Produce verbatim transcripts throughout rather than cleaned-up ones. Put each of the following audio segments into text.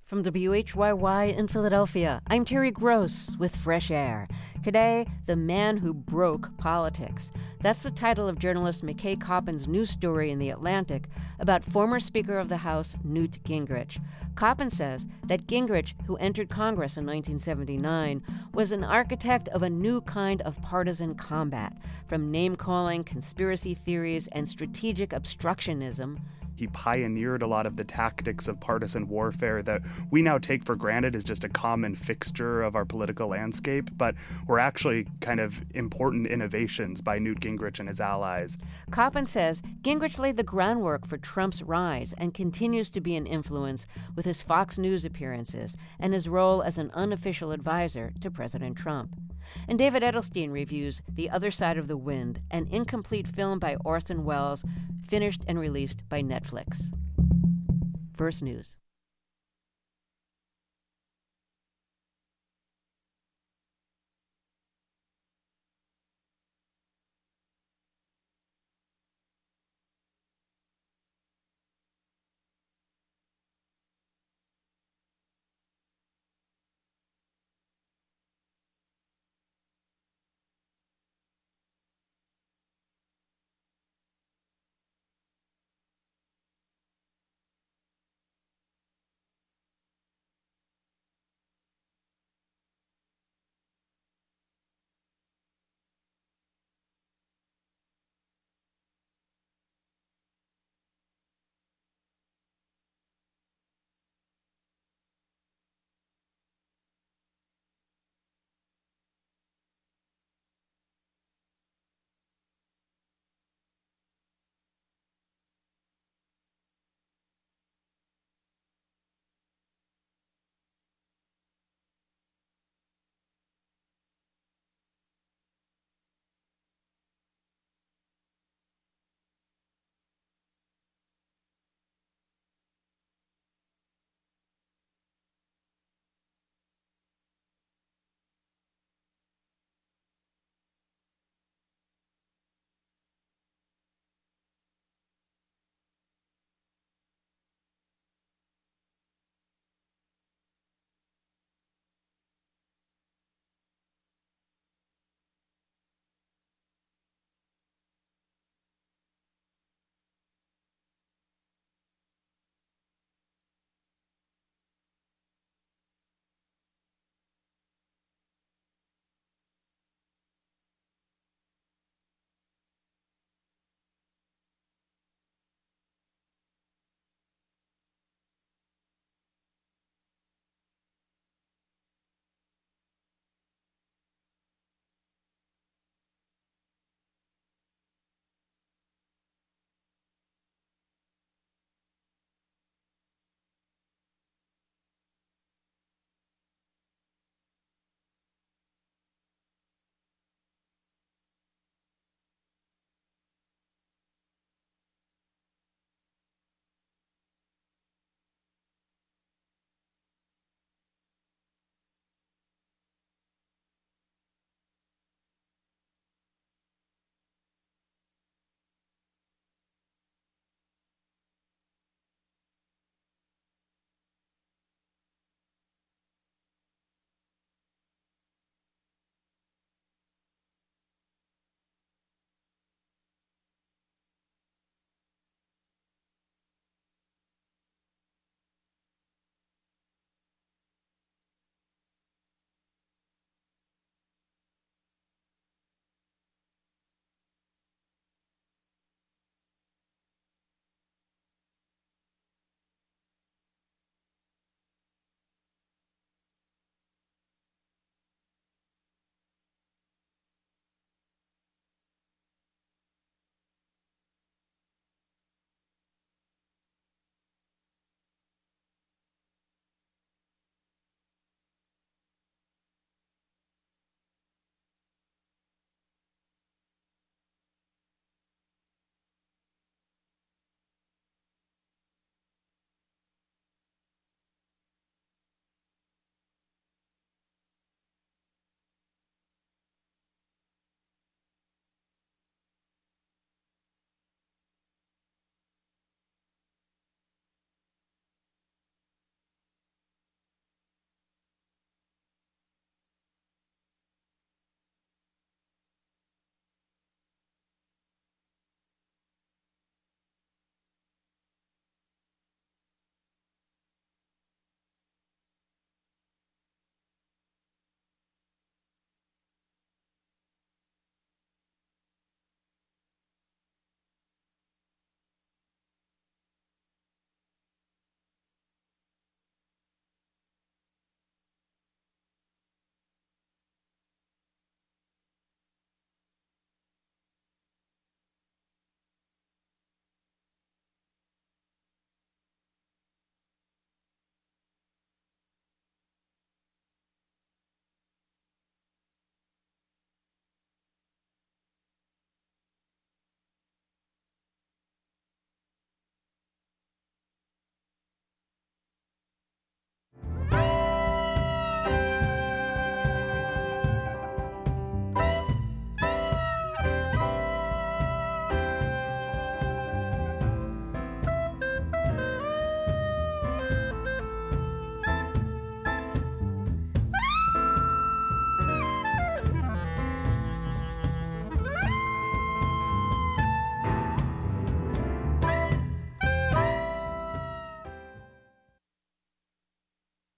From W H Y Y in Philadelphia, I'm Terry Gross with Fresh Air. Today, The Man Who Broke Politics. That's the title of journalist McKay Coppin's new story in The Atlantic about former Speaker of the House Newt Gingrich. Coppin says that Gingrich, who entered Congress in nineteen seventy-nine, was an architect of a new kind of partisan combat, from name-calling, conspiracy theories, and strategic obstructionism. He pioneered a lot of the tactics of partisan warfare that we now take for granted as just a common fixture of our political landscape, but were actually kind of important innovations by Newt Gingrich and his allies. Coppin says Gingrich laid the groundwork for Trump's rise and continues to be an influence with his Fox News appearances and his role as an unofficial advisor to President Trump. And David Edelstein reviews The Other Side of the Wind, an incomplete film by Orson Welles, finished and released by Netflix. First News.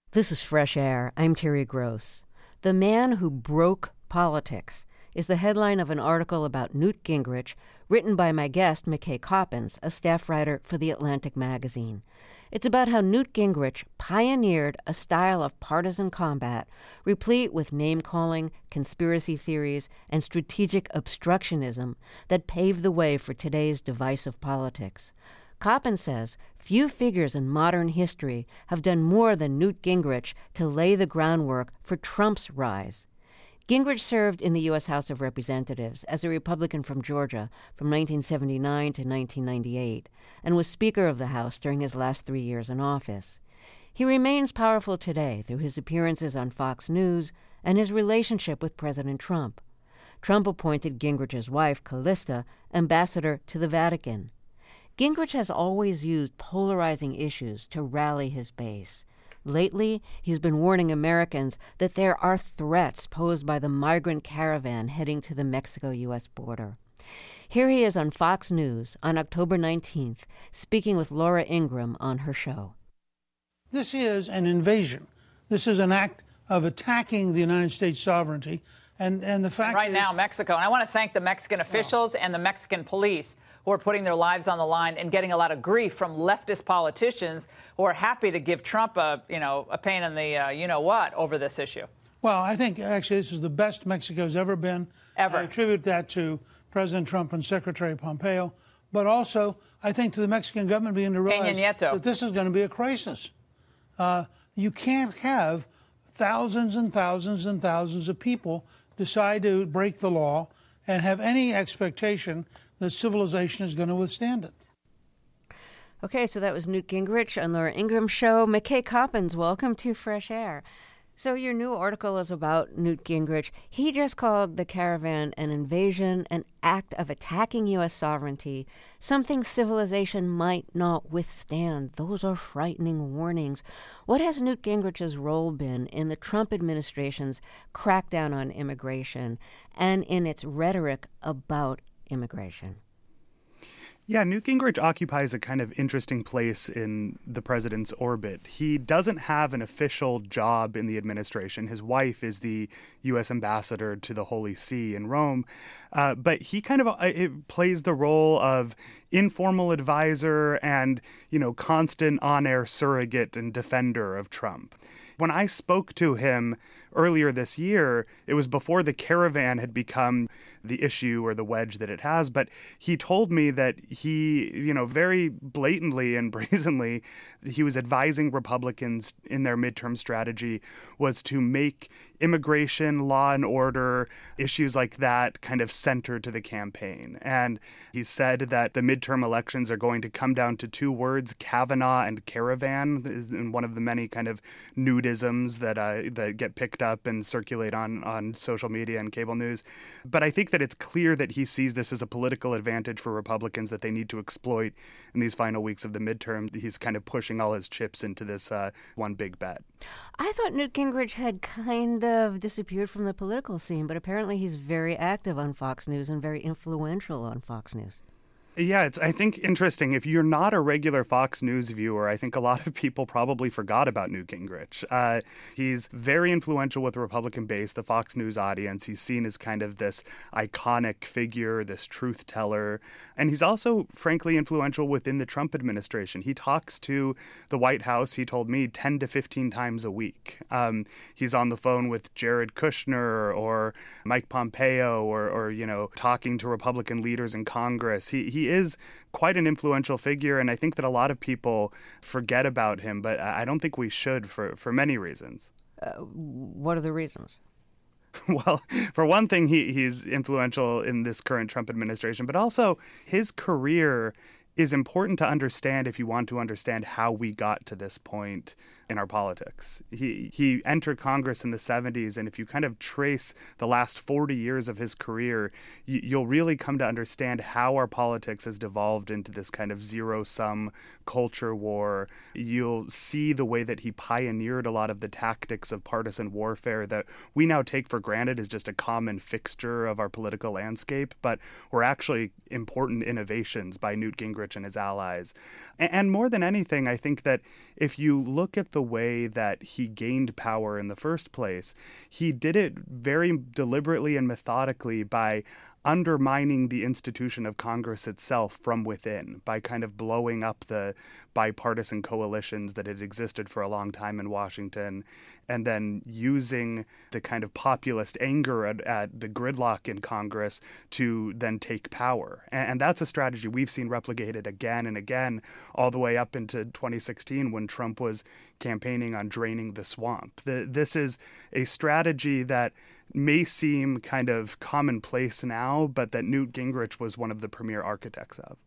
This is Fresh Air. I'm Terry Gross. The Man Who Broke Politics is the headline of an article about Newt Gingrich written by my guest, McKay Coppins, a staff writer for The Atlantic magazine. It's about how Newt Gingrich pioneered a style of partisan combat replete with name-calling, conspiracy theories, and strategic obstructionism that paved the way for today's divisive politics. Coppins says few figures in modern history have done more than Newt Gingrich to lay the groundwork for Trump's rise. Gingrich served in the U S House of Representatives as a Republican from Georgia from nineteen seventy-nine to nineteen ninety-eight and was Speaker of the House during his last three years in office. He remains powerful today through his appearances on Fox News and his relationship with President Trump. Trump appointed Gingrich's wife, Callista, ambassador to the Vatican. Gingrich has always used polarizing issues to rally his base. Lately, he's been warning Americans that there are threats posed by the migrant caravan heading to the Mexico-U S border. Here he is on Fox News on October nineteenth, speaking with Laura Ingraham on her show. This is an invasion. This is an act of attacking the United States sovereignty. And, and the fact right is, now, Mexico, and I want to thank the Mexican officials oh. and the Mexican police who are putting their lives on the line and getting a lot of grief from leftist politicians who are happy to give Trump a, you know, a pain in the, uh, you know what, over this issue. Well, I think actually this is the best Mexico's ever been. Ever. I attribute that to President Trump and Secretary Pompeo, but also I think to the Mexican government beginning to realize that this is going to be a crisis. Uh, you can't have thousands and thousands and thousands of people decide to break the law and have any expectation that civilization is going to withstand it. Okay, so that was Newt Gingrich on Laura Ingraham's show. McKay Coppins, welcome to Fresh Air. So your new article is about Newt Gingrich. He just called the caravan an invasion, an act of attacking U S sovereignty, something civilization might not withstand. Those are frightening warnings. What has Newt Gingrich's role been in the Trump administration's crackdown on immigration and in its rhetoric about immigration? Yeah, Newt Gingrich occupies a kind of interesting place in the president's orbit. He doesn't have an official job in the administration. His wife is the U S ambassador to the Holy See in Rome, uh, but he kind of uh, it plays the role of informal advisor and, you know, constant on-air surrogate and defender of Trump. When I spoke to him earlier this year, it was before the caravan had become the issue or the wedge that it has, but he told me that he, you know, very blatantly and brazenly, he was advising Republicans in their midterm strategy was to make immigration, law and order, issues like that kind of center to the campaign. And he said that the midterm elections are going to come down to two words, Kavanaugh and caravan, is in one of the many kind of nudisms that uh, that get picked up and circulate on, on social media and cable news. But I think that it's clear that he sees this as a political advantage for Republicans that they need to exploit in these final weeks of the midterm. He's kind of pushing all his chips into this uh, one big bet. I thought Newt Gingrich had kind of disappeared from the political scene, but apparently he's very active on Fox News and very influential on Fox News. Yeah, it's, I think, interesting. If you're not a regular Fox News viewer, I think a lot of people probably forgot about Newt Gingrich. Uh, he's very influential with the Republican base, the Fox News audience. He's seen as kind of this iconic figure, this truth teller. And he's also, frankly, influential within the Trump administration. He talks to the White House, he told me, ten to fifteen times a week. Um, he's on the phone with Jared Kushner or Mike Pompeo or, or you know, talking to Republican leaders in Congress. He, he is quite an influential figure, and I think that a lot of people forget about him, but I don't think we should for, for many reasons. Uh, what are the reasons? Well, for one thing, he, he's influential in this current Trump administration, but also his career is important to understand if you want to understand how we got to this point in our politics. He he entered Congress in the seventies, and if you kind of trace the last forty years of his career, you, you'll really come to understand how our politics has devolved into this kind of zero-sum culture war. You'll see the way that he pioneered a lot of the tactics of partisan warfare that we now take for granted as just a common fixture of our political landscape, but were actually important innovations by Newt Gingrich and his allies. And, and more than anything, I think that if you look at the the way that he gained power in the first place. He did it very deliberately and methodically by undermining the institution of Congress itself from within, by kind of blowing up the bipartisan coalitions that had existed for a long time in Washington, and then using the kind of populist anger at, at the gridlock in Congress to then take power. And, and that's a strategy we've seen replicated again and again, all the way up into twenty sixteen when Trump was campaigning on draining the swamp. The, this is a strategy that may seem kind of commonplace now, but that Newt Gingrich was one of the premier architects of.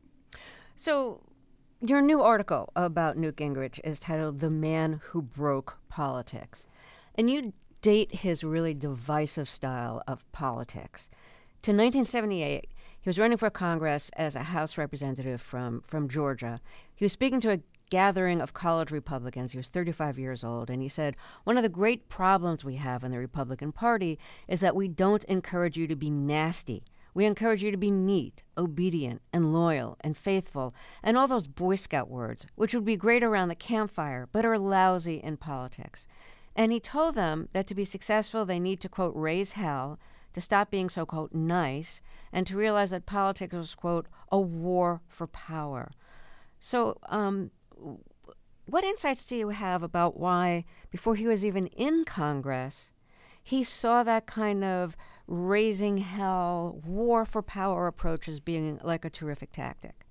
So your new article about Newt Gingrich is titled "The Man Who Broke Politics," and you date his really divisive style of politics to nineteen seventy-eight. He was running for Congress as a House representative from, from Georgia. He was speaking to a gathering of college Republicans. He was thirty-five years old, and he said, "One of the great problems we have in the Republican Party is that we don't encourage you to be nasty. We encourage you to be neat, obedient, and loyal, and faithful, and all those Boy Scout words, which would be great around the campfire, but are lousy in politics." And he told them that to be successful, they need to, quote, raise hell, to stop being so, quote, nice, and to realize that politics was, quote, a war for power. So, um, what insights do you have about why, before he was even in Congress, he saw that kind of raising hell, war for power approach as being like a terrific tactic?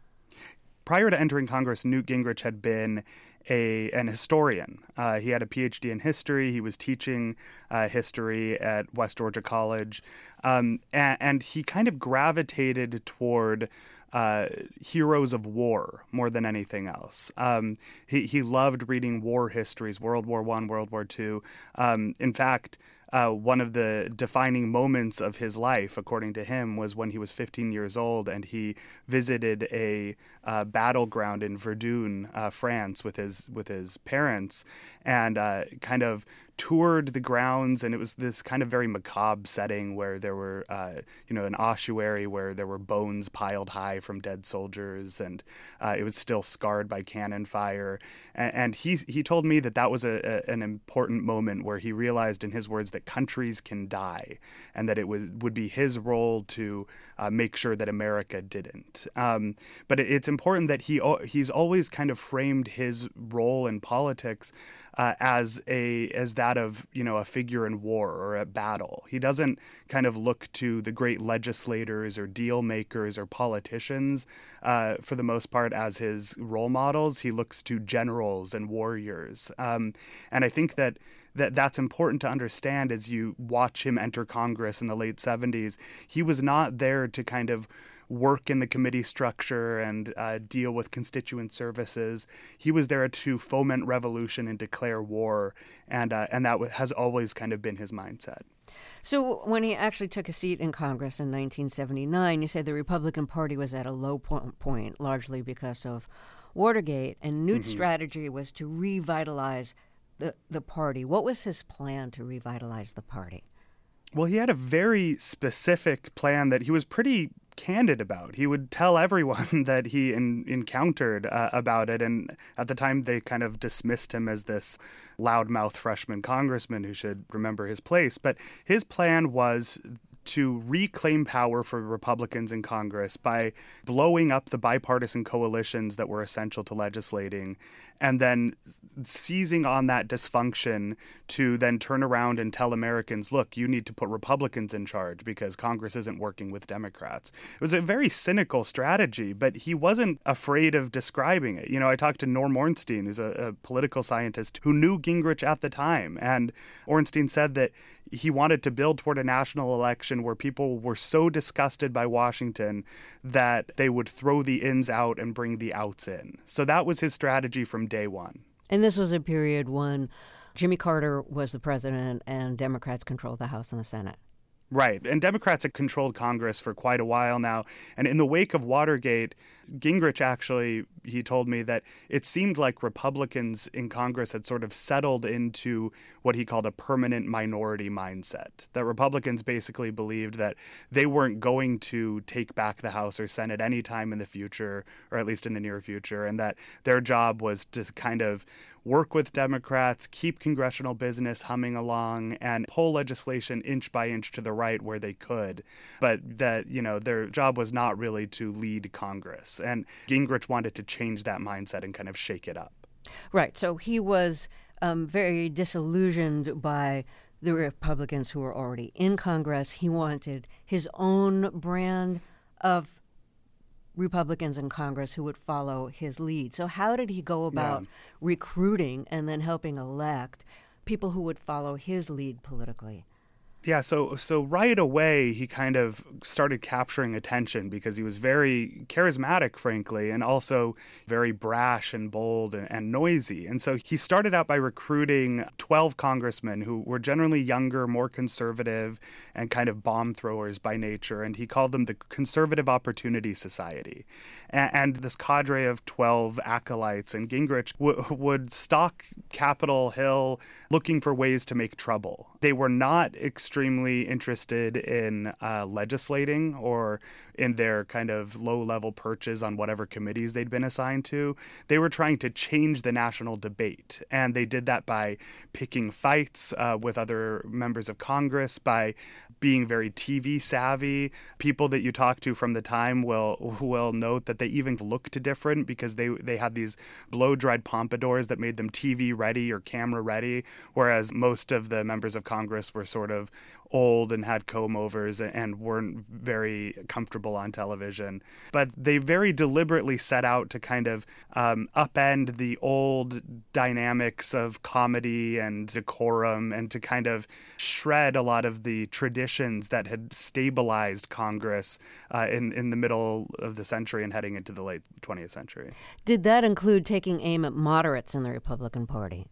Prior to entering Congress, Newt Gingrich had been a an historian. Uh, he had a P H D in history. He was teaching uh, history at West Georgia College. Um, and, and he kind of gravitated toward Uh, heroes of war more than anything else. Um, he, he loved reading war histories, World War One, World War Two. Um, in fact, uh, one of the defining moments of his life, according to him, was when he was fifteen years old and he visited a uh, battleground in Verdun, uh, France, with his with his parents, and uh, kind of toured the grounds, and it was this kind of very macabre setting where there were, uh, you know, an ossuary where there were bones piled high from dead soldiers, and uh, it was still scarred by cannon fire. And, and he he told me that that was a, a, an important moment where he realized, in his words, that countries can die, and that it was would be his role to uh, make sure that America didn't. Um, but it, it's important that he he's always kind of framed his role in politics Uh, as a as that of, you know, a figure in war or a battle. He doesn't kind of look to the great legislators or deal makers or politicians uh, for the most part as his role models. He looks to generals and warriors, um, and I think that. That that's important to understand as you watch him enter Congress in the late seventies. He was not there to kind of work in the committee structure and uh, deal with constituent services. He was there to foment revolution and declare war, and uh, and that has always kind of been his mindset. So when he actually took a seat in Congress in nineteen seventy-nine, you said the Republican Party was at a low point, largely because of Watergate, and Newt's mm-hmm. strategy was to revitalize the, the party. What was his plan to revitalize the party? Well, he had a very specific plan that he was pretty candid about. He would tell everyone that he in, encountered uh, about it, and at the time they kind of dismissed him as this loudmouth freshman congressman who should remember his place. But his plan was to reclaim power for Republicans in Congress by blowing up the bipartisan coalitions that were essential to legislating, and then seizing on that dysfunction to then turn around and tell Americans, look, you need to put Republicans in charge because Congress isn't working with Democrats. It was a very cynical strategy, but he wasn't afraid of describing it. You know, I talked to Norm Ornstein, who's a, a political scientist who knew Gingrich at the time, and Ornstein said that he wanted to build toward a national election where people were so disgusted by Washington that they would throw the ins out and bring the outs in. So that was his strategy from day one. And this was a period when Jimmy Carter was the president and Democrats controlled the House and the Senate. Right. And Democrats had controlled Congress for quite a while now. And in the wake of Watergate, Gingrich actually, he told me that it seemed like Republicans in Congress had sort of settled into what he called a permanent minority mindset. That Republicans basically believed that they weren't going to take back the House or Senate anytime in the future, or at least in the near future, and that their job was to kind of work with Democrats, keep congressional business humming along, and pull legislation inch by inch to the right where they could. But that, you know, their job was not really to lead Congress. And Gingrich wanted to change that mindset and kind of shake it up. Right. So he was um, very disillusioned by the Republicans who were already in Congress. He wanted his own brand of Republicans in Congress who would follow his lead. So how did he go about yeah. recruiting and then helping elect people who would follow his lead politically? Yeah, so so right away he kind of started capturing attention because he was very charismatic, frankly, and also very brash and bold and, and noisy. And so he started out by recruiting twelve congressmen who were generally younger, more conservative, and kind of bomb throwers by nature. And he called them the Conservative Opportunity Society. And, and this cadre of twelve acolytes and Gingrich w- would stalk Capitol Hill looking for ways to make trouble. They were not extremely interested in uh, legislating or in their kind of low-level perches on whatever committees they'd been assigned to. They were trying to change the national debate, and they did that by picking fights uh, with other members of Congress, by being very T V savvy. People that you talk to from the time will will note that they even looked different because they they had these blow-dried pompadours that made them T V ready or camera ready, whereas most of the members of Congress were sort of old and had comb-overs and weren't very comfortable on television. But they very deliberately set out to kind of um, upend the old dynamics of comedy and decorum and to kind of shred a lot of the traditions that had stabilized Congress uh, in, in the middle of the century and heading into the late twentieth century. Did that include taking aim at moderates in the Republican Party?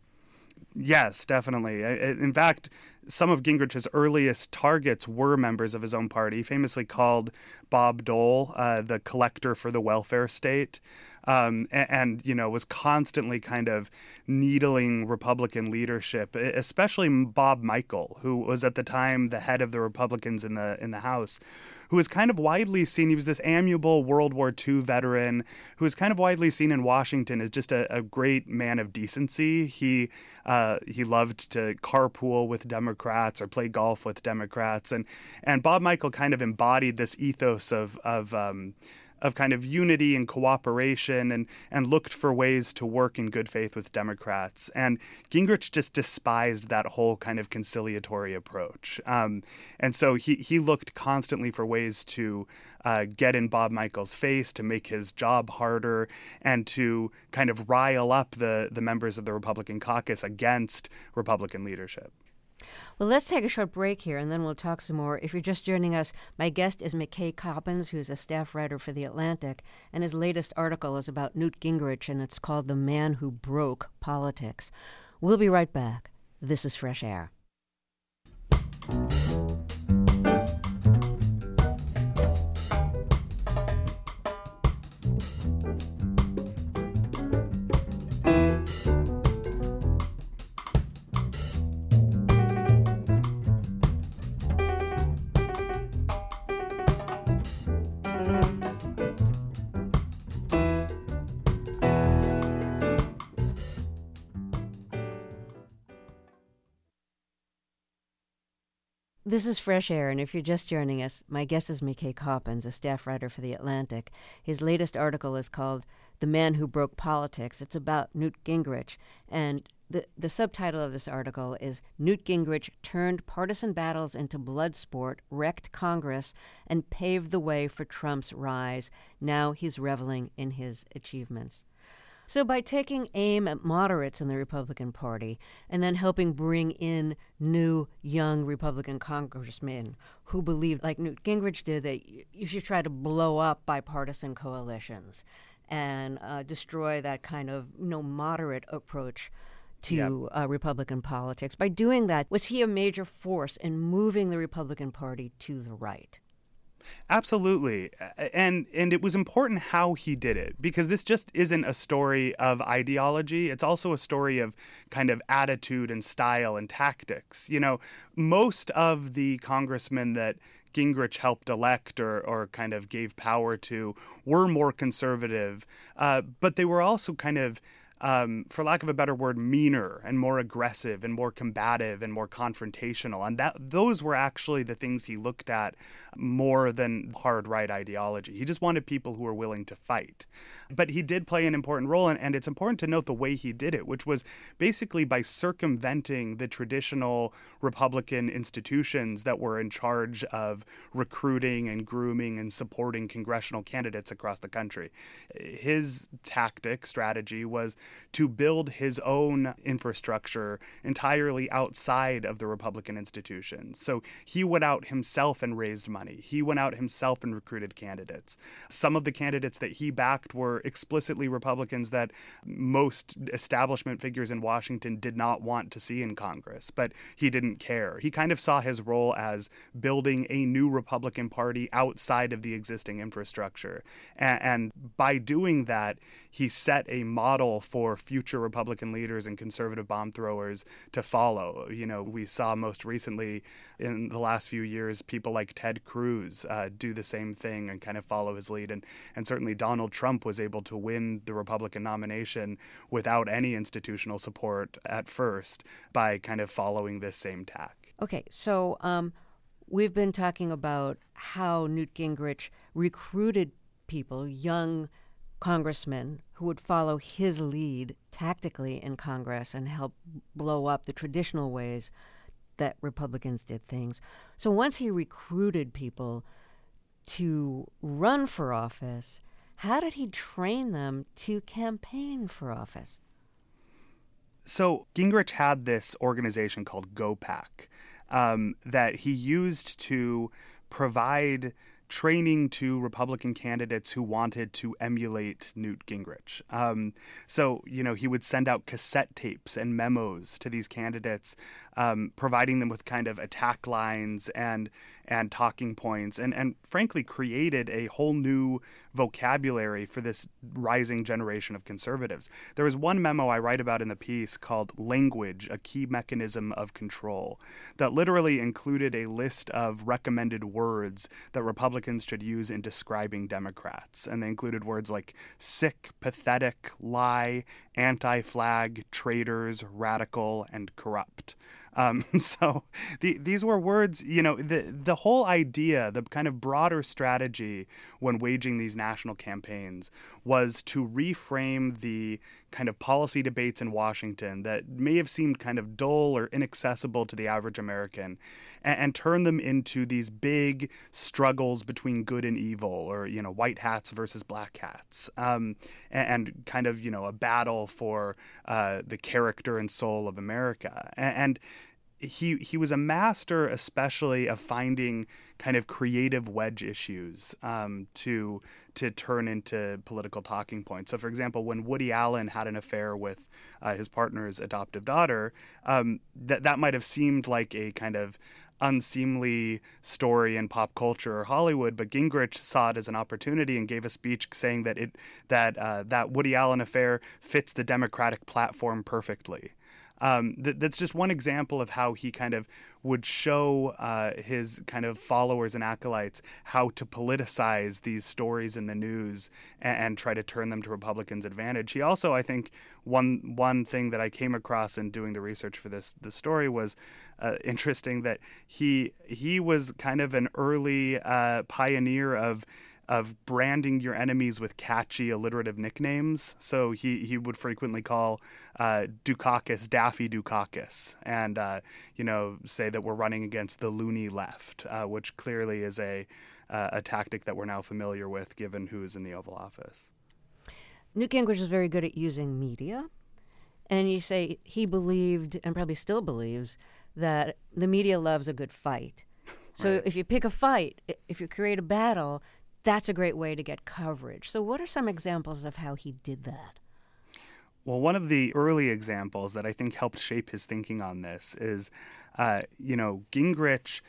Yes, definitely. In fact, some of Gingrich's earliest targets were members of his own party. He famously called Bob Dole uh, the collector for the welfare state. Um, and, and, you know, was constantly kind of needling Republican leadership, especially Bob Michel, who was at the time the head of the Republicans in the in the House, who was kind of widely seen. He was this amiable World War Two veteran who was kind of widely seen in Washington as just a, a great man of decency. He uh, he loved to carpool with Democrats or play golf with Democrats, and and Bob Michel kind of embodied this ethos of of um, of kind of unity and cooperation and, and looked for ways to work in good faith with Democrats. And Gingrich just despised that whole kind of conciliatory approach. Um, and so he, he looked constantly for ways to uh, get in Bob Michel's face, to make his job harder, and to kind of rile up the, the members of the Republican caucus against Republican leadership. Well, let's take a short break here, and then we'll talk some more. If you're just joining us, my guest is McKay Coppins, who's a staff writer for The Atlantic, and his latest article is about Newt Gingrich, and it's called The Man Who Broke Politics. We'll be right back. This is Fresh Air. This is Fresh Air, and if you're just joining us, my guest is McKay Coppins, a staff writer for The Atlantic. His latest article is called The Man Who Broke Politics. It's about Newt Gingrich, and the, the subtitle of this article is Newt Gingrich Turned Partisan Battles into Blood Sport, Wrecked Congress, and Paved the Way for Trump's Rise. Now he's reveling in his achievements. So by taking aim at moderates in the Republican Party and then helping bring in new, young Republican congressmen who believed, like Newt Gingrich did, that you should try to blow up bipartisan coalitions and uh, destroy that kind of, you know, moderate approach to yep. uh, Republican politics. By doing that, was he a major force in moving the Republican Party to the right? Absolutely. And and it was important how he did it, because this just isn't a story of ideology. It's also a story of kind of attitude and style and tactics. You know, most of the congressmen that Gingrich helped elect or, or kind of gave power to were more conservative, uh, but they were also kind of um, for lack of a better word, meaner and more aggressive and more combative and more confrontational. And that those were actually the things he looked at more than hard right ideology. He just wanted people who were willing to fight. But he did play an important role, and, and it's important to note the way he did it, which was basically by circumventing the traditional Republican institutions that were in charge of recruiting and grooming and supporting congressional candidates across the country. His tactic, strategy, was to build his own infrastructure entirely outside of the Republican institutions. So he went out himself and raised money. He went out himself and recruited candidates. Some of the candidates that he backed were explicitly Republicans that most establishment figures in Washington did not want to see in Congress, but he didn't care. He kind of saw his role as building a new Republican Party outside of the existing infrastructure. And, and by doing that, he set a model for future Republican leaders and conservative bomb throwers to follow. You know, we saw most recently in the last few years people like Ted Cruz uh, do the same thing and kind of follow his lead. And, and certainly Donald Trump was able to win the Republican nomination without any institutional support at first by kind of following this same tack. Okay, so um, we've been talking about how Newt Gingrich recruited people, young congressmen who would follow his lead tactically in Congress and help blow up the traditional ways that Republicans did things. So once he recruited people to run for office, how did he train them to campaign for office? So Gingrich had this organization called GoPac um, that he used to provide training to Republican candidates who wanted to emulate Newt Gingrich. Um, so, you know, he would send out cassette tapes and memos to these candidates, um, providing them with kind of attack lines and and talking points, and, and frankly created a whole new vocabulary for this rising generation of conservatives. There was one memo I write about in the piece called Language, a Key Mechanism of Control, that literally included a list of recommended words that Republicans should use in describing Democrats. And they included words like sick, pathetic, lie, anti-flag, traitors, radical, and corrupt. Um, so the, these were words, you know, the the whole idea, the kind of broader strategy when waging these national campaigns was to reframe the kind of policy debates in Washington that may have seemed kind of dull or inaccessible to the average American, and, and turn them into these big struggles between good and evil, or, you know, white hats versus black hats, um, and, and kind of, you know, a battle for uh, the character and soul of America. And, and he he was a master, especially of finding kind of creative wedge issues um, to to turn into political talking points. So, for example, when Woody Allen had an affair with uh, his partner's adoptive daughter, um, that that might have seemed like a kind of unseemly story in pop culture or Hollywood, but Gingrich saw it as an opportunity and gave a speech saying that it that uh, that Woody Allen affair fits the Democratic platform perfectly. Um, th- that's just one example of how he kind of would show uh, his kind of followers and acolytes how to politicize these stories in the news and, and try to turn them to Republicans' advantage. He also, I think, one one thing that I came across in doing the research for this the story was uh, interesting, that he he was kind of an early uh, pioneer of of branding your enemies with catchy alliterative nicknames. So he, he would frequently call uh, Dukakis Daffy Dukakis, and uh, you know, say that we're running against the loony left, uh, which clearly is a uh, a tactic that we're now familiar with given who's in the Oval Office. Newt Gingrich is very good at using media, and you say he believed, and probably still believes, that the media loves a good fight. So right. If you pick a fight, if you create a battle, that's a great way to get coverage. So what are some examples of how he did that? Well, one of the early examples that I think helped shape his thinking on this is, uh, you know, Gingrich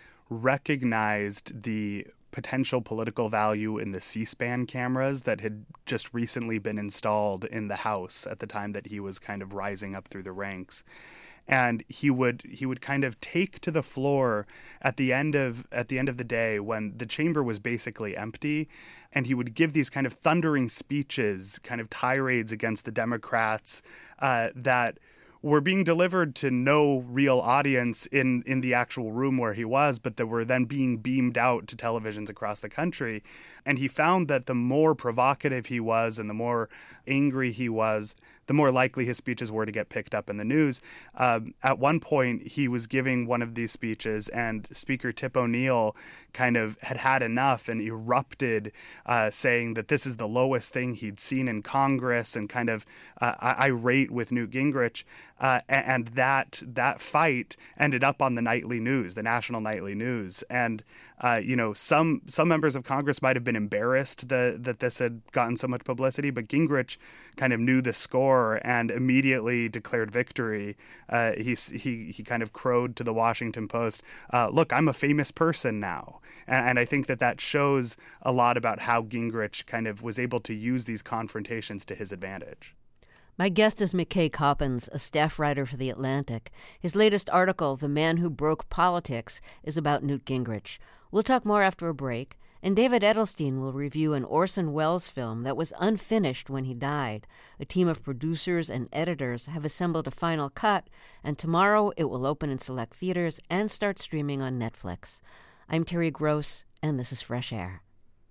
recognized the potential political value in the C-SPAN cameras that had just recently been installed in the House at the time that he was kind of rising up through the ranks. And he would he would kind of take to the floor at the end of at the end of the day when the chamber was basically empty, and he would give these kind of thundering speeches, kind of tirades against the Democrats uh, that were being delivered to no real audience in, in the actual room where he was, but that were then being beamed out to televisions across the country. And he found that the more provocative he was and the more angry he was, the more likely his speeches were to get picked up in the news. Um, at one point, he was giving one of these speeches, and Speaker Tip O'Neill kind of had had enough and erupted, uh, saying that this is the lowest thing he'd seen in Congress, and kind of uh, irate with Newt Gingrich. Uh, and that that fight ended up on the nightly news, the national nightly news. And uh, you know, some some members of Congress might have been embarrassed that that this had gotten so much publicity, but Gingrich kind of knew the score and immediately declared victory. Uh, he he he kind of crowed to the Washington Post, uh, "Look, I'm a famous person now." And, and I think that that shows a lot about how Gingrich kind of was able to use these confrontations to his advantage. My guest is McKay Coppins, a staff writer for The Atlantic. His latest article, The Man Who Broke Politics, is about Newt Gingrich. We'll talk more after a break, and David Edelstein will review an Orson Welles film that was unfinished when he died. A team of producers and editors have assembled a final cut, and tomorrow it will open in select theaters and start streaming on Netflix. I'm Terry Gross, and this is Fresh Air.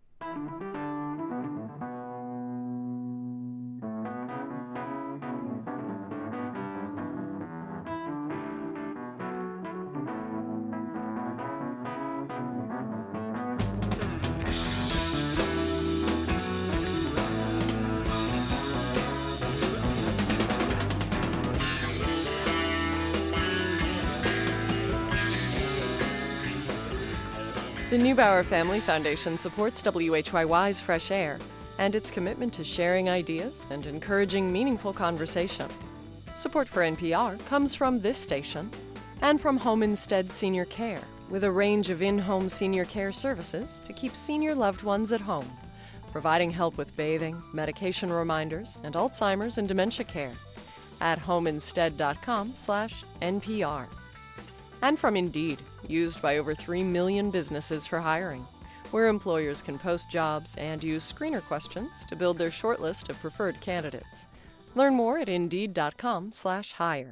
The Neubauer Family Foundation supports W H Y Y's Fresh Air and its commitment to sharing ideas and encouraging meaningful conversation. Support for N P R comes from this station and from Home Instead Senior Care, with a range of in-home senior care services to keep senior loved ones at home, providing help with bathing, medication reminders, and Alzheimer's and dementia care at homeinstead.com slash NPR. And from Indeed, used by over three million businesses for hiring, where employers can post jobs and use screener questions to build their shortlist of preferred candidates. Learn more at Indeed.com slash hire.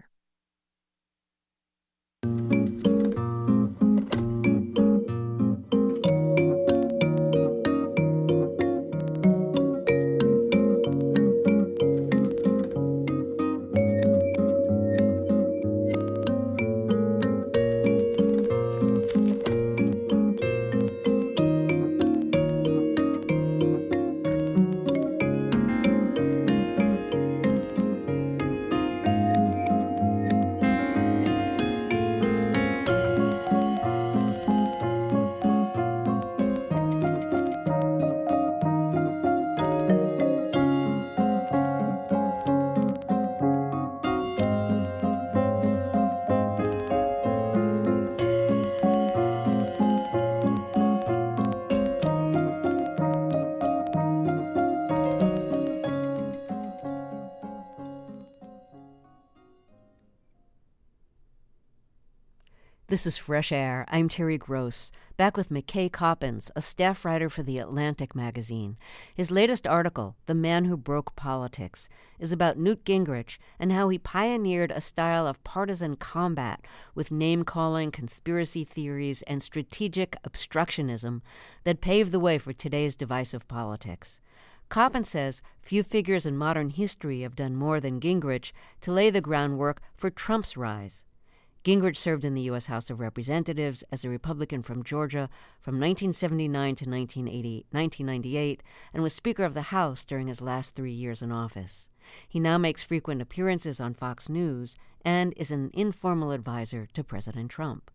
This is Fresh Air. I'm Terry Gross, back with McKay Coppins, a staff writer for The Atlantic magazine. His latest article, The Man Who Broke Politics, is about Newt Gingrich and how he pioneered a style of partisan combat with name-calling, conspiracy theories, and strategic obstructionism that paved the way for today's divisive politics. Coppins says few figures in modern history have done more than Gingrich to lay the groundwork for Trump's rise. Gingrich served in the U S House of Representatives as a Republican from Georgia from nineteen seventy-nine to nineteen ninety-eight and was Speaker of the House during his last three years in office. He now makes frequent appearances on Fox News and is an informal advisor to President Trump.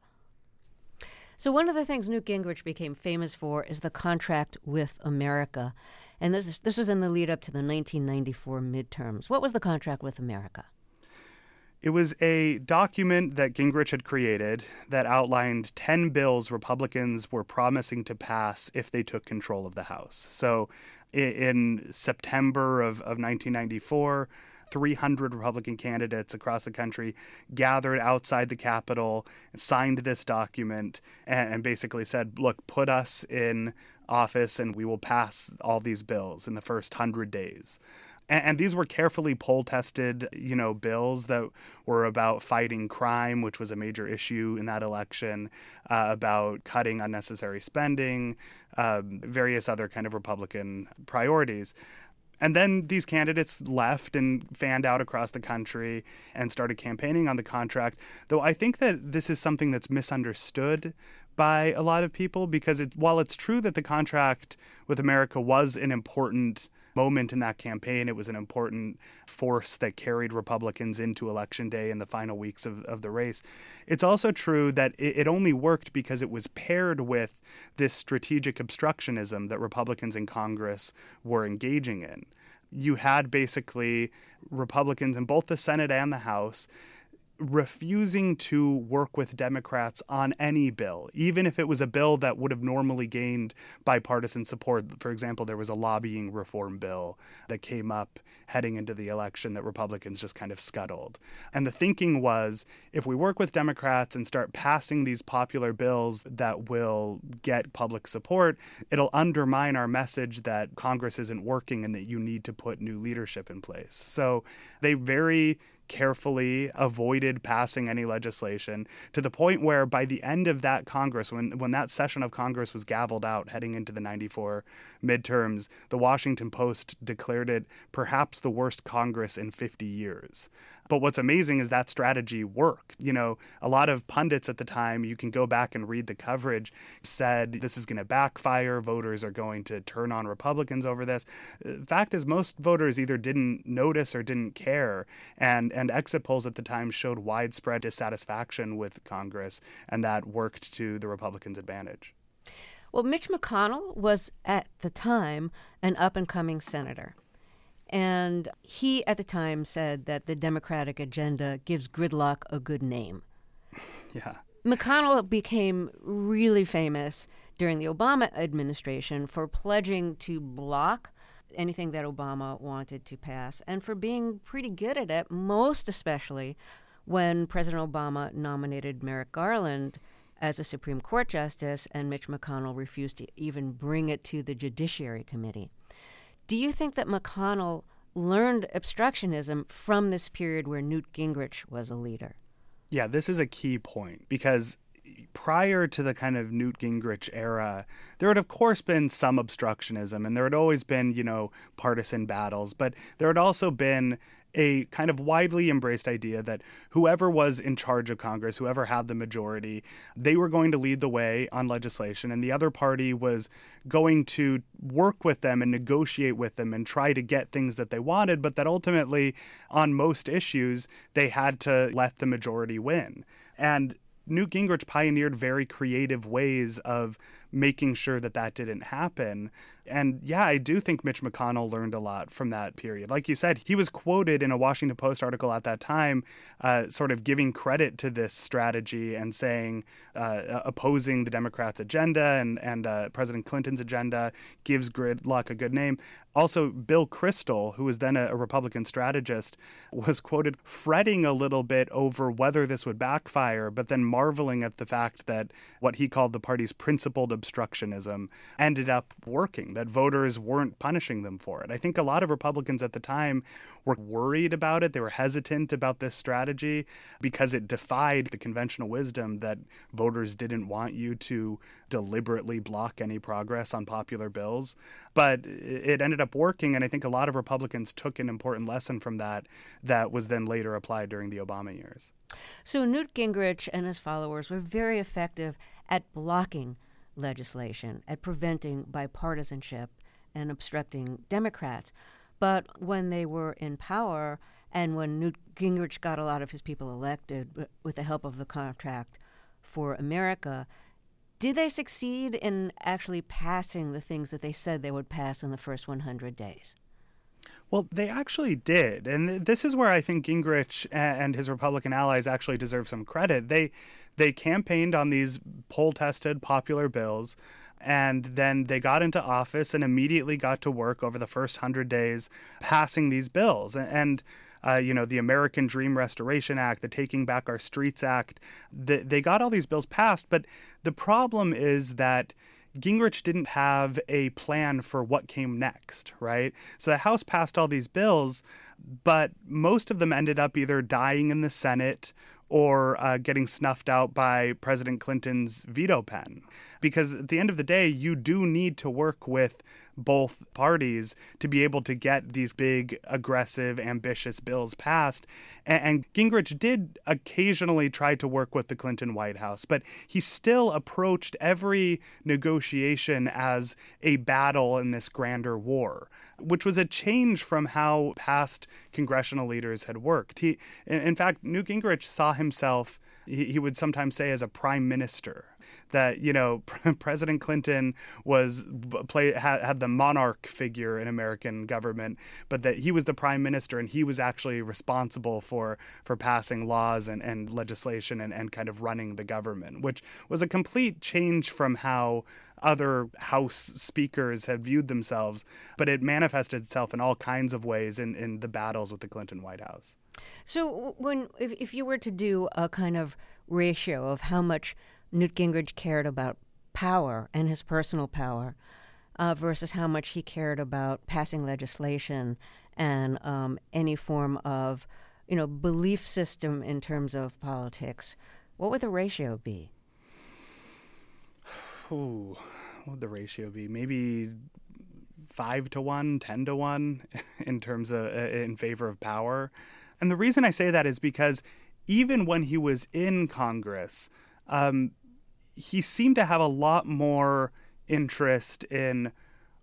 So one of the things Newt Gingrich became famous for is the contract with America. And this, this was in the lead up to the nineteen ninety-four midterms. What was the contract with America? It was a document that Gingrich had created that outlined ten bills Republicans were promising to pass if they took control of the House. So in September of, of nineteen ninety-four, three hundred Republican candidates across the country gathered outside the Capitol, signed this document, and, and basically said, look, put us in office and we will pass all these bills in the first hundred days. And, and these were carefully poll-tested, you know, bills that were about fighting crime, which was a major issue in that election, uh, about cutting unnecessary spending, uh, various other kind of Republican priorities. And then these candidates left and fanned out across the country and started campaigning on the contract, though I think that this is something that's misunderstood by a lot of people, because it, while it's true that the contract with America was an important moment in that campaign, it was an important force that carried Republicans into Election Day in the final weeks of, of the race, it's also true that it, it only worked because it was paired with this strategic obstructionism that Republicans in Congress were engaging in. You had basically Republicans in both the Senate and the House refusing to work with Democrats on any bill, even if it was a bill that would have normally gained bipartisan support. For example, there was a lobbying reform bill that came up heading into the election that Republicans just kind of scuttled. And the thinking was, if we work with Democrats and start passing these popular bills that will get public support, it'll undermine our message that Congress isn't working and that you need to put new leadership in place. So they very carefully avoided passing any legislation, to the point where by the end of that Congress, when, when that session of Congress was gavelled out heading into the ninety-four midterms, the Washington Post declared it perhaps the worst Congress in fifty years. But what's amazing is that strategy worked. You know, a lot of pundits at the time, you can go back and read the coverage, said this is going to backfire. Voters are going to turn on Republicans over this. The fact is, most voters either didn't notice or didn't care. And, and exit polls at the time showed widespread dissatisfaction with Congress, and that worked to the Republicans' advantage. Well, Mitch McConnell was at the time an up-and-coming senator. And he, at the time, said that the Democratic agenda gives gridlock a good name. Yeah. McConnell became really famous during the Obama administration for pledging to block anything that Obama wanted to pass, and for being pretty good at it, most especially when President Obama nominated Merrick Garland as a Supreme Court justice, and Mitch McConnell refused to even bring it to the Judiciary Committee. Do you think that McConnell learned obstructionism from this period where Newt Gingrich was a leader? Yeah, this is a key point, because prior to the kind of Newt Gingrich era, there had, of course, been some obstructionism, and there had always been, you know, partisan battles, but there had also been a kind of widely embraced idea that whoever was in charge of Congress, whoever had the majority, they were going to lead the way on legislation, and the other party was going to work with them and negotiate with them and try to get things that they wanted, but that ultimately, on most issues, they had to let the majority win. And Newt Gingrich pioneered very creative ways of making sure that that didn't happen. And yeah, I do think Mitch McConnell learned a lot from that period. Like you said, he was quoted in a Washington Post article at that time, uh, sort of giving credit to this strategy and saying uh, opposing the Democrats' agenda and, and uh, President Clinton's agenda gives gridlock a good name. Also, Bill Kristol, who was then a, a Republican strategist, was quoted fretting a little bit over whether this would backfire, but then marveling at the fact that what he called the party's principled obstructionism ended up working, that voters weren't punishing them for it. I think a lot of Republicans at the time were worried about it. They were hesitant about this strategy because it defied the conventional wisdom that voters didn't want you to deliberately block any progress on popular bills. But it ended up working, and I think a lot of Republicans took an important lesson from that that was then later applied during the Obama years. So Newt Gingrich and his followers were very effective at blocking legislation, at preventing bipartisanship and obstructing Democrats. But when they were in power, and when Newt Gingrich got a lot of his people elected with the help of the Contract for America, did they succeed in actually passing the things that they said they would pass in the first one hundred days? Well, they actually did. And this is where I think Gingrich and his Republican allies actually deserve some credit. They they campaigned on these poll-tested popular bills, and then they got into office and immediately got to work over the first hundred days passing these bills. And uh, you know, the American Dream Restoration Act, the Taking Back Our Streets Act. The, they got all these bills passed, but the problem is that Gingrich didn't have a plan for what came next, right? So the House passed all these bills, but most of them ended up either dying in the Senate or uh, getting snuffed out by President Clinton's veto pen. Because at the end of the day, you do need to work with both parties to be able to get these big, aggressive, ambitious bills passed. And, and Gingrich did occasionally try to work with the Clinton White House, but he still approached every negotiation as a battle in this grander war, which was a change from how past congressional leaders had worked. He, in fact, Newt Gingrich saw himself, he, he would sometimes say, as a prime minister. That, you know, President Clinton was play had, had the monarch figure in American government, but that he was the prime minister and he was actually responsible for for passing laws and, and legislation and, and kind of running the government, which was a complete change from how other House speakers had viewed themselves. But it manifested itself in all kinds of ways in, in the battles with the Clinton White House. So when if, if you were to do a kind of ratio of how much Newt Gingrich cared about power and his personal power uh, versus how much he cared about passing legislation and um, any form of, you know, belief system in terms of politics, what would the ratio be? Ooh, what would the ratio be? Maybe five to one, ten to one in terms of uh, in favor of power. And the reason I say that is because even when he was in Congress, um, he seemed to have a lot more interest in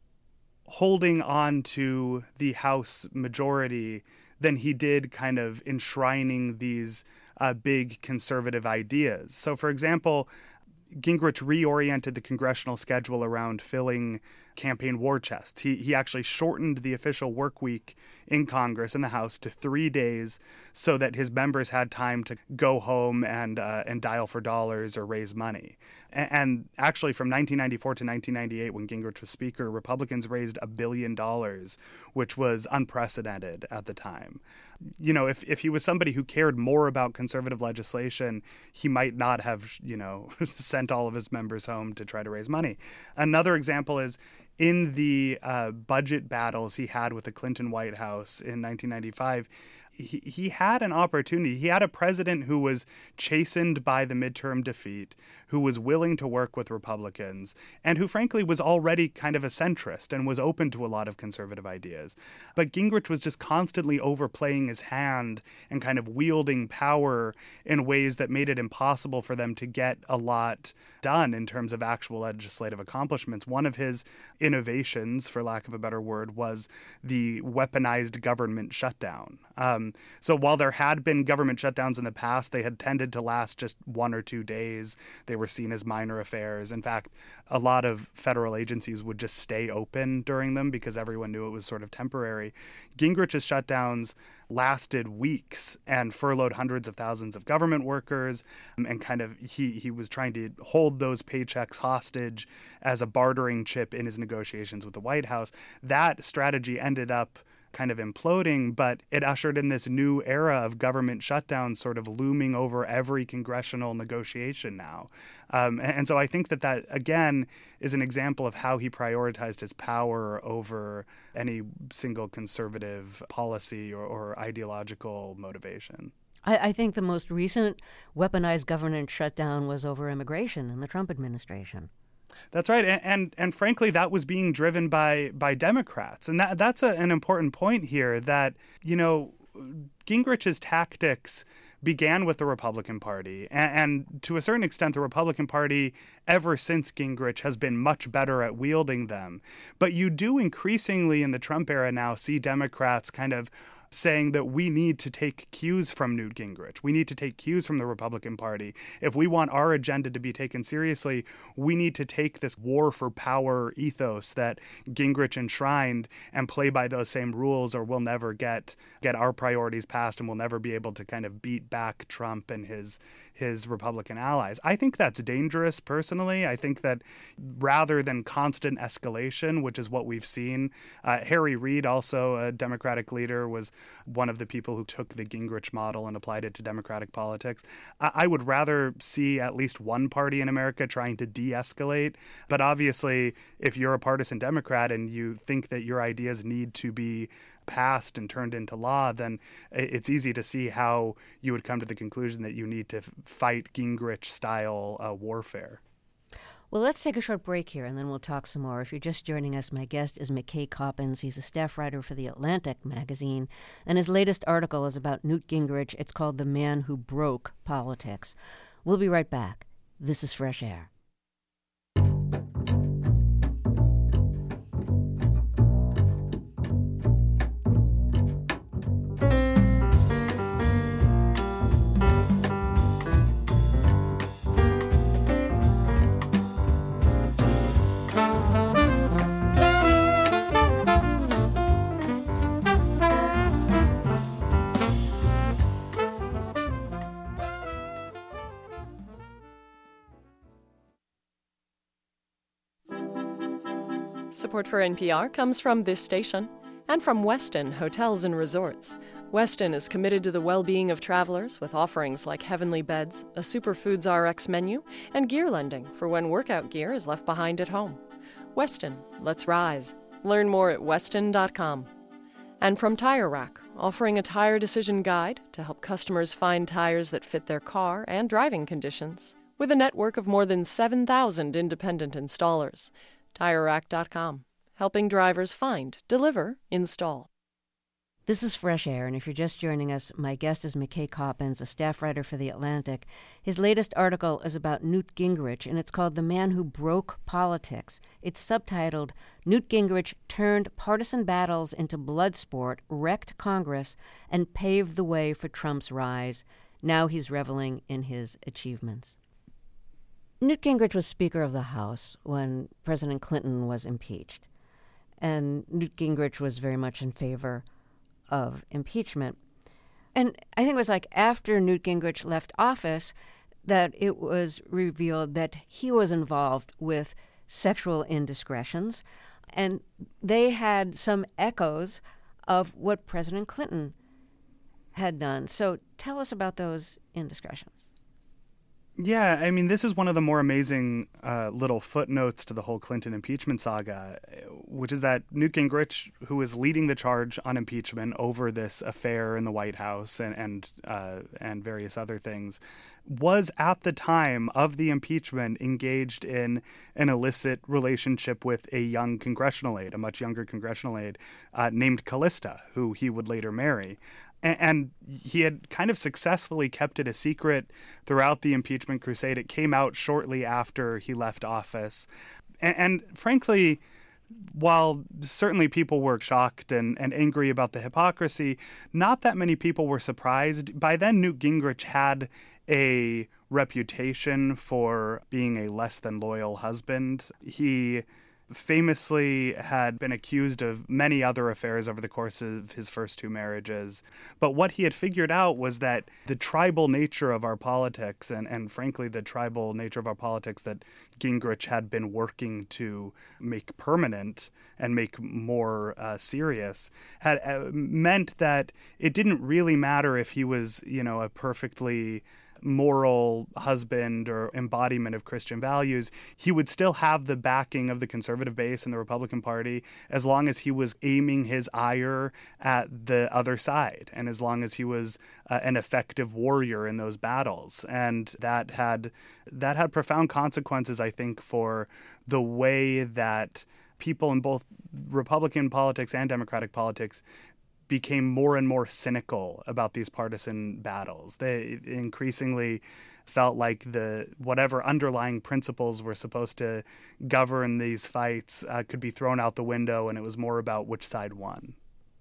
holding on to the House majority than he did kind of enshrining these uh, big conservative ideas. So, for example, Gingrich reoriented the congressional schedule around filling campaign war chests. He he actually shortened the official work week in Congress and the House to three days so that his members had time to go home and uh, and dial for dollars or raise money. And, and actually, from nineteen ninety-four to nineteen ninety-eight, when Gingrich was Speaker, Republicans raised a billion dollars, which was unprecedented at the time. You know, if, if he was somebody who cared more about conservative legislation, he might not have, you know, sent all of his members home to try to raise money. Another example is in the uh, budget battles he had with the Clinton White House in nineteen ninety-five, he, he had an opportunity. He had a president who was chastened by the midterm defeat, who was willing to work with Republicans, and who frankly was already kind of a centrist and was open to a lot of conservative ideas. But Gingrich was just constantly overplaying his hand and kind of wielding power in ways that made it impossible for them to get a lot done in terms of actual legislative accomplishments. One of his innovations, for lack of a better word, was the weaponized government shutdown. Um, so while there had been government shutdowns in the past, they had tended to last just one or two days. They were seen as minor affairs. In fact, a lot of federal agencies would just stay open during them because everyone knew it was sort of temporary. Gingrich's shutdowns lasted weeks and furloughed hundreds of thousands of government workers, and kind of he he was trying to hold those paychecks hostage as a bartering chip in his negotiations with the White House. That strategy ended up kind of imploding, but it ushered in this new era of government shutdowns sort of looming over every congressional negotiation now. Um, and, and so I think that that, again, is an example of how he prioritized his power over any single conservative policy or, or ideological motivation. I, I think the most recent weaponized government shutdown was over immigration in the Trump administration. That's right, and, and and frankly, that was being driven by by Democrats, and that that's a, an important point here. That you know, Gingrich's tactics began with the Republican Party, and, and to a certain extent, the Republican Party, ever since Gingrich, has been much better at wielding them. But you do increasingly in the Trump era now see Democrats kind of saying that we need to take cues from Newt Gingrich. We need to take cues from the Republican Party. If we want our agenda to be taken seriously, we need to take this war for power ethos that Gingrich enshrined and play by those same rules, or we'll never get get our priorities passed and we'll never be able to kind of beat back Trump and his his Republican allies. I think that's dangerous, personally. I think that rather than constant escalation, which is what we've seen, uh, Harry Reid, also a Democratic leader, was one of the people who took the Gingrich model and applied it to Democratic politics. I, I would rather see at least one party in America trying to de-escalate. But obviously, if you're a partisan Democrat and you think that your ideas need to be passed and turned into law, then it's easy to see how you would come to the conclusion that you need to fight Gingrich-style uh, warfare. Well, let's take a short break here, and then we'll talk some more. If you're just joining us, my guest is McKay Coppins. He's a staff writer for The Atlantic magazine, and his latest article is about Newt Gingrich. It's called The Man Who Broke Politics. We'll be right back. This is Fresh Air. Support for N P R comes from this station and from Westin Hotels and Resorts. Westin is committed to the well-being of travelers with offerings like Heavenly Beds, a Superfoods R X menu, and gear lending for when workout gear is left behind at home. Westin, let's rise. Learn more at westin dot com. And from Tire Rack, offering a tire decision guide to help customers find tires that fit their car and driving conditions, with a network of more than seven thousand independent installers. tire rack dot com, helping drivers find, deliver, install. This is Fresh Air, and if you're just joining us, my guest is McKay Coppins, a staff writer for The Atlantic. His latest article is about Newt Gingrich, and it's called The Man Who Broke Politics. It's subtitled, Newt Gingrich Turned Partisan Battles into Blood Sport, Wrecked Congress, and Paved the Way for Trump's Rise. Now he's reveling in his achievements. Newt Gingrich was Speaker of the House when President Clinton was impeached, and Newt Gingrich was very much in favor of impeachment. And I think it was like after Newt Gingrich left office that it was revealed that he was involved with sexual indiscretions, and they had some echoes of what President Clinton had done. So tell us about those indiscretions. Yeah, I mean, this is one of the more amazing uh, little footnotes to the whole Clinton impeachment saga, which is that Newt Gingrich, who was leading the charge on impeachment over this affair in the White House and and, uh, and various other things, was at the time of the impeachment engaged in an illicit relationship with a young congressional aide, a much younger congressional aide uh, named Callista, who he would later marry. And he had kind of successfully kept it a secret throughout the impeachment crusade. It came out shortly after he left office. And, and frankly, while certainly people were shocked and, and angry about the hypocrisy, not that many people were surprised. By then, Newt Gingrich had a reputation for being a less than loyal husband. He famously had been accused of many other affairs over the course of his first two marriages. But what he had figured out was that the tribal nature of our politics, and, and frankly the tribal nature of our politics that Gingrich had been working to make permanent and make more uh, serious, had uh, meant that it didn't really matter if he was, you know, a perfectly moral husband or embodiment of Christian values. He would still have the backing of the conservative base and the Republican Party as long as he was aiming his ire at the other side and as long as he was uh, an effective warrior in those battles. And that had that had profound consequences, I think, for the way that people in both Republican politics and Democratic politics became more and more cynical about these partisan battles. They increasingly felt like the whatever underlying principles were supposed to govern these fights uh, could be thrown out the window, and it was more about which side won.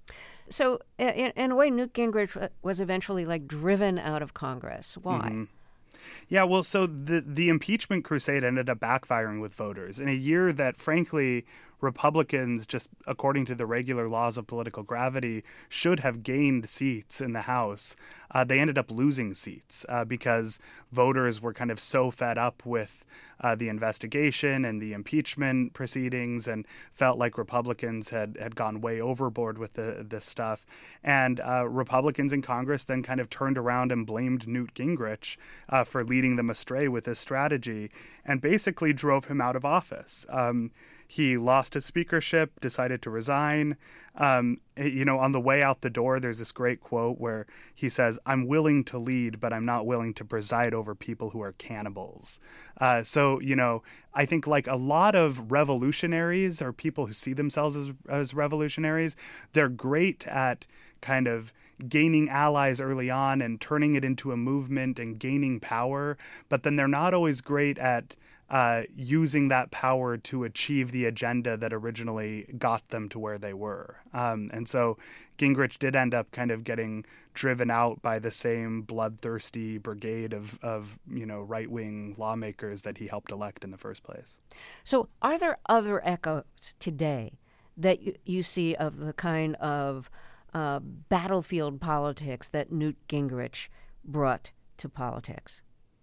So in, in a way, Newt Gingrich was eventually like driven out of Congress. Why? Mm-hmm. Yeah, well, so the the impeachment crusade ended up backfiring with voters in a year that, frankly, Republicans, just according to the regular laws of political gravity, should have gained seats in the House. Uh, they ended up losing seats uh, because voters were kind of so fed up with uh, the investigation and the impeachment proceedings and felt like Republicans had, had gone way overboard with the, this stuff. And uh, Republicans in Congress then kind of turned around and blamed Newt Gingrich uh, for leading them astray with this strategy and basically drove him out of office. Um, He lost his speakership, decided to resign. Um, you know, on the way out the door, there's this great quote where he says, "I'm willing to lead, but I'm not willing to preside over people who are cannibals." Uh, so, you know, I think like a lot of revolutionaries or people who see themselves as, as revolutionaries, they're great at kind of gaining allies early on and turning it into a movement and gaining power, but then they're not always great at Uh, using that power to achieve the agenda that originally got them to where they were. Um, and so Gingrich did end up kind of getting driven out by the same bloodthirsty brigade of, of you know, right-wing lawmakers that he helped elect in the first place. So are there other echoes today that you, you see of the kind of uh, battlefield politics that Newt Gingrich brought to politics?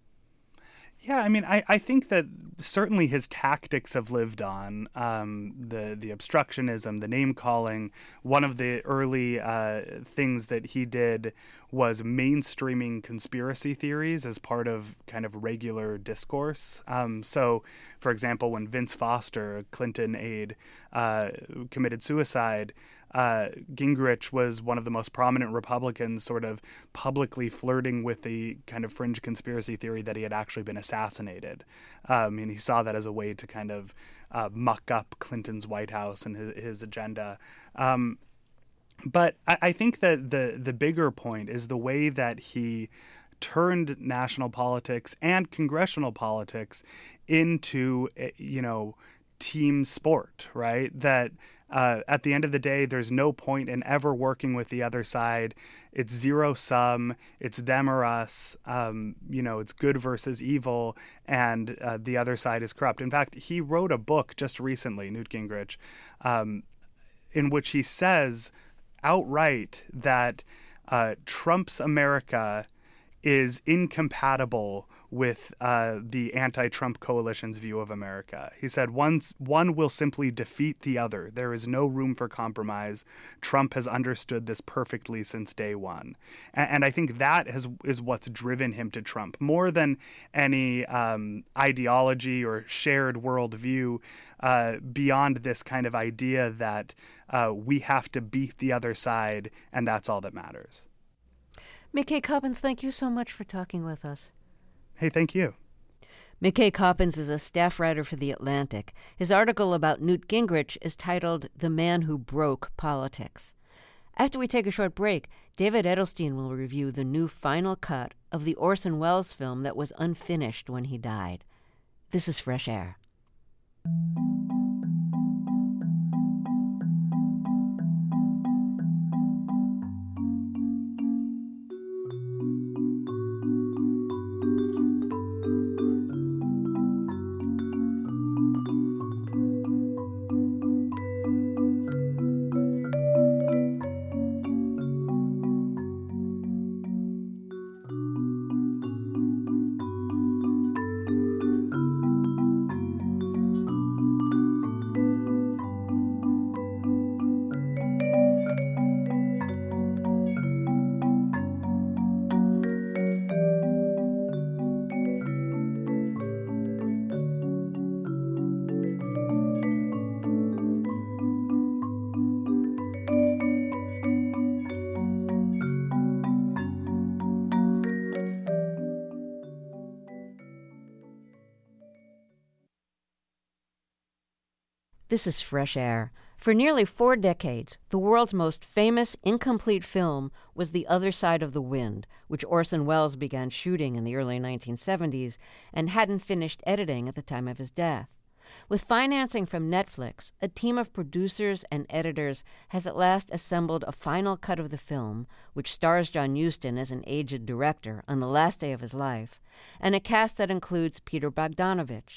Yeah, I mean, I, I think that certainly his tactics have lived on. Um, the the obstructionism, the name calling. One of the early uh, things that he did was mainstreaming conspiracy theories as part of kind of regular discourse. Um, so, for example, when Vince Foster, a Clinton aide, uh, committed suicide, Uh, Gingrich was one of the most prominent Republicans sort of publicly flirting with the kind of fringe conspiracy theory that he had actually been assassinated. Um, and he saw that as a way to kind of uh, muck up Clinton's White House and his, his agenda. Um, but I, I think that the, the bigger point is the way that he turned national politics and congressional politics into, you know, team sport, right? That Uh, at the end of the day, there's no point in ever working with the other side. It's zero sum. It's them or us. Um, you know, it's good versus evil, and uh, the other side is corrupt. In fact, he wrote a book just recently, Newt Gingrich, um, in which he says outright that uh, Trump's America is incompatible with uh, the anti-Trump coalition's view of America. He said, One's, one will simply defeat the other. There is no room for compromise. Trump has understood this perfectly since day one. And, and I think that has, is what's driven him to Trump. More than any um, ideology or shared worldview, uh, beyond this kind of idea that uh, we have to beat the other side, and that's all that matters. McKay Coppins, thank you so much for talking with us. Hey, thank you. McKay Coppins is a staff writer for The Atlantic. His article about Newt Gingrich is titled The Man Who Broke Politics. After we take a short break, David Edelstein will review the new final cut of the Orson Welles film that was unfinished when he died. This is Fresh Air. This is Fresh Air. For nearly four decades, the world's most famous incomplete film was The Other Side of the Wind, which Orson Welles began shooting in the early nineteen seventies and hadn't finished editing at the time of his death. With financing from Netflix, a team of producers and editors has at last assembled a final cut of the film, which stars John Huston as an aged director on the last day of his life, and a cast that includes Peter Bogdanovich.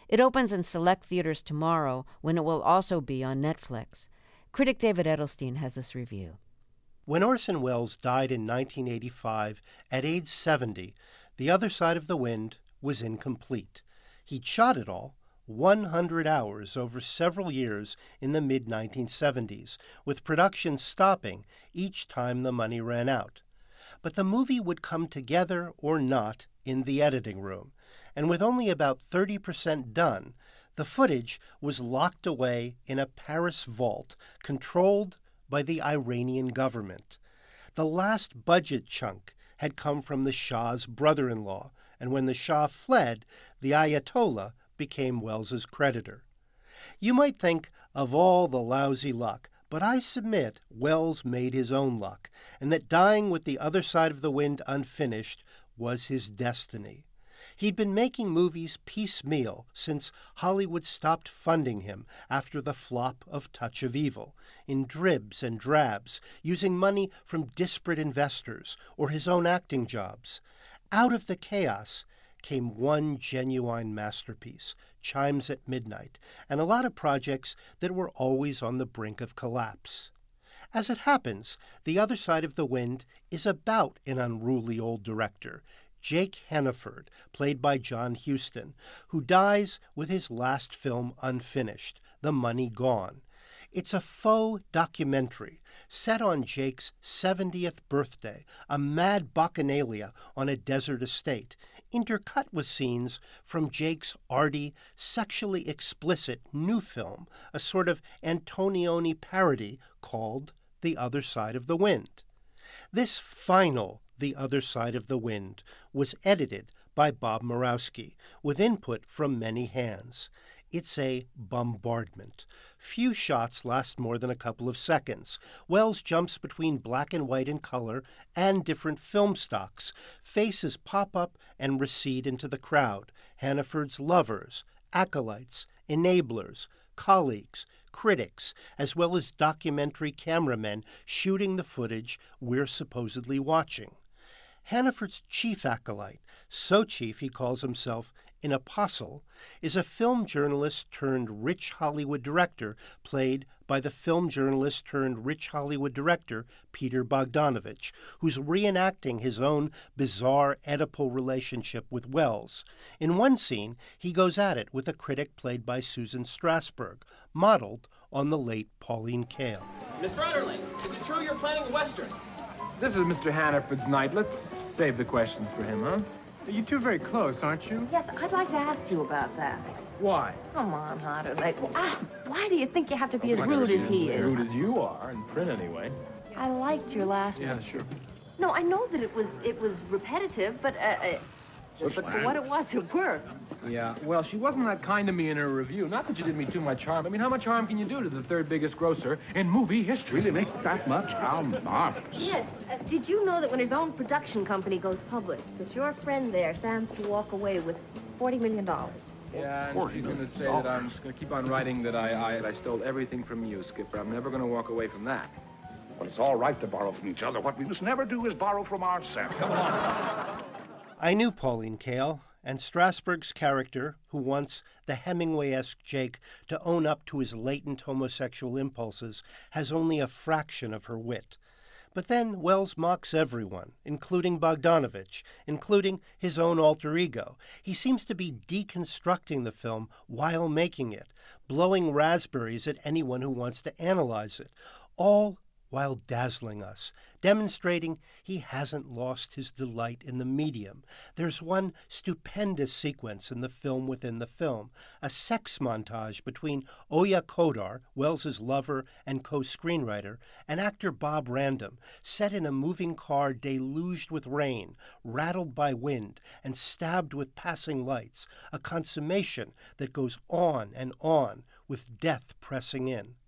It opens in select theaters tomorrow, when it will also be on Netflix. Critic David Edelstein has this review. When Orson Welles died in nineteen eighty-five at age seventy, The Other Side of the Wind was incomplete. He'd shot it all, one hundred hours over several years in the mid nineteen seventies, with production stopping each time the money ran out. But the movie would come together or not in the editing room, and with only about thirty percent done, the footage was locked away in a Paris vault controlled by the Iranian government. The last budget chunk had come from the Shah's brother-in-law, and when the Shah fled, the Ayatollah became Wells's creditor. You might think of all the lousy luck, but I submit Welles made his own luck, and that dying with The Other Side of the Wind unfinished was his destiny. He'd been making movies piecemeal since Hollywood stopped funding him after the flop of Touch of Evil, in dribs and drabs, using money from disparate investors or his own acting jobs. Out of the chaos came one genuine masterpiece, Chimes at Midnight, and a lot of projects that were always on the brink of collapse. As it happens, The Other Side of the Wind is about an unruly old director, Jake Hannaford, played by John Huston, who dies with his last film unfinished, The Money Gone. It's a faux documentary set on Jake's seventieth birthday, a mad bacchanalia on a desert estate, intercut with scenes from Jake's arty, sexually explicit new film, a sort of Antonioni parody called The Other Side of the Wind. This final The Other Side of the Wind was edited by Bob Murawski, with input from many hands. It's a bombardment. Few shots last more than a couple of seconds. Welles jumps between black and white and color and different film stocks. Faces pop up and recede into the crowd. Hannaford's lovers, acolytes, enablers, colleagues, critics, as well as documentary cameramen shooting the footage we're supposedly watching. Hannaford's chief acolyte, so chief he calls himself an apostle, is a film journalist turned rich Hollywood director played by the film journalist turned rich Hollywood director Peter Bogdanovich, who's reenacting his own bizarre Oedipal relationship with Welles. In one scene, he goes at it with a critic played by Susan Strasberg, modeled on the late Pauline Kael. Mister Utterling, is it true you're planning a Western? This is Mister Hannaford's night. Let's save the questions for him, huh? You two are very close, aren't you? Yes, I'd like to ask you about that. Why? Come on, Utterling. Ah, why do you think you have to be as rude as he is? As rude as you are, in print anyway. I liked your last Yeah, picture. sure. No, I know that it was it was repetitive, but uh, uh, but for what it was, it worked. Yeah, well, she wasn't that kind to me in her review. Not that you did me too much harm. I mean, how much harm can you do to the third biggest grosser in movie history to make that much? How marvelous. Yes. Uh, did you know that when his own production company goes public, that your friend there stands to walk away with forty million dollars? Yeah, and she's going to say that I'm just going to keep on writing that I, I, I stole everything from you, Skipper. I'm never going to walk away from that. Well, it's all right to borrow from each other. What we must never do is borrow from ourselves. Come on. I knew Pauline Kael, and Strasberg's character, who wants the Hemingway-esque Jake to own up to his latent homosexual impulses, has only a fraction of her wit. But then Welles mocks everyone, including Bogdanovich, including his own alter ego. He seems to be deconstructing the film while making it, blowing raspberries at anyone who wants to analyze it, all while dazzling us, demonstrating he hasn't lost his delight in the medium. There's one stupendous sequence in the film within the film, a sex montage between Oya Kodar, Wells's lover and co-screenwriter, and actor Bob Random, set in a moving car deluged with rain, rattled by wind, and stabbed with passing lights, a consummation that goes on and on with death pressing in.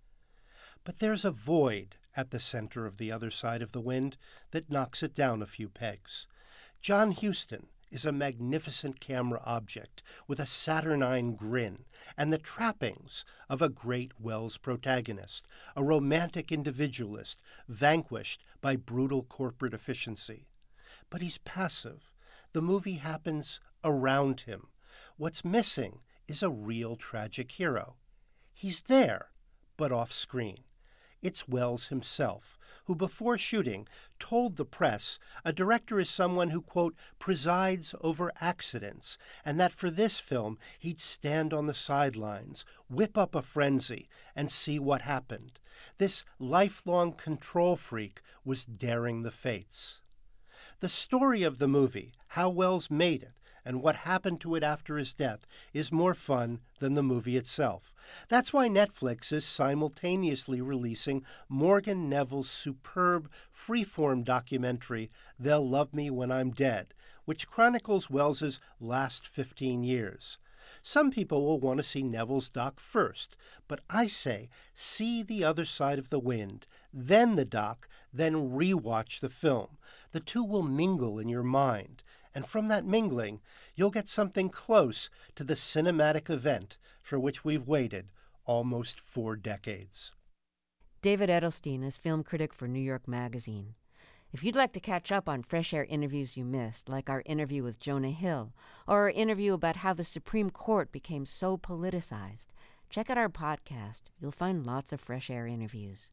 But there's a void at the center of The Other Side of the Wind that knocks it down a few pegs. John Huston is a magnificent camera object with a saturnine grin and the trappings of a great Welles protagonist, a romantic individualist vanquished by brutal corporate efficiency. But he's passive. The movie happens around him. What's missing is a real tragic hero. He's there, but off screen. It's Welles himself, who before shooting told the press a director is someone who, quote, presides over accidents, and that for this film he'd stand on the sidelines, whip up a frenzy, and see what happened. This lifelong control freak was daring the fates. The story of the movie, how Welles made it, and what happened to it after his death is more fun than the movie itself. That's why Netflix is simultaneously releasing Morgan Neville's superb freeform documentary, They'll Love Me When I'm Dead, which chronicles Welles's last fifteen years. Some people will want to see Neville's doc first, but I say see The Other Side of the Wind, then the doc, then rewatch the film. The two will mingle in your mind, and from that mingling, you'll get something close to the cinematic event for which we've waited almost four decades. David Edelstein is film critic for New York Magazine. If you'd like to catch up on Fresh Air interviews you missed, like our interview with Jonah Hill, or our interview about how the Supreme Court became so politicized, check out our podcast. You'll find lots of Fresh Air interviews.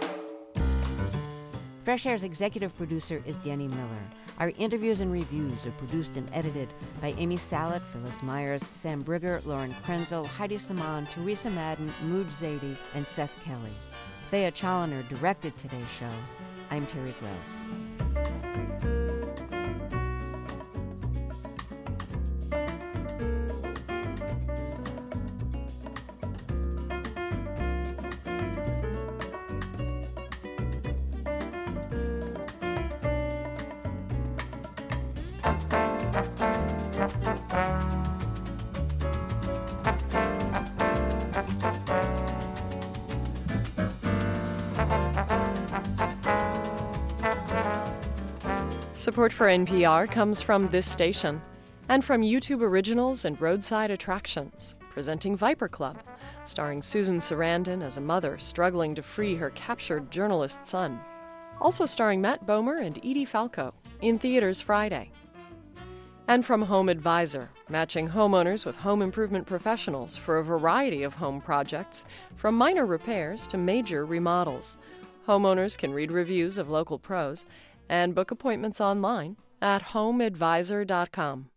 Fresh Air's executive producer is Danny Miller. Our interviews and reviews are produced and edited by Amy Salet, Phyllis Myers, Sam Brigger, Lauren Krenzel, Heidi Saman, Teresa Madden, Mood Zadie, and Seth Kelly. Thea Challoner directed today's show. I'm Terry Gross. Support for N P R comes from this station and from YouTube Originals and Roadside Attractions, presenting Viper Club, starring Susan Sarandon as a mother struggling to free her captured journalist son. Also starring Matt Bomer and Edie Falco, in theaters Friday. And from Home Advisor, matching homeowners with home improvement professionals for a variety of home projects, from minor repairs to major remodels. Homeowners can read reviews of local pros and book appointments online at home advisor dot com.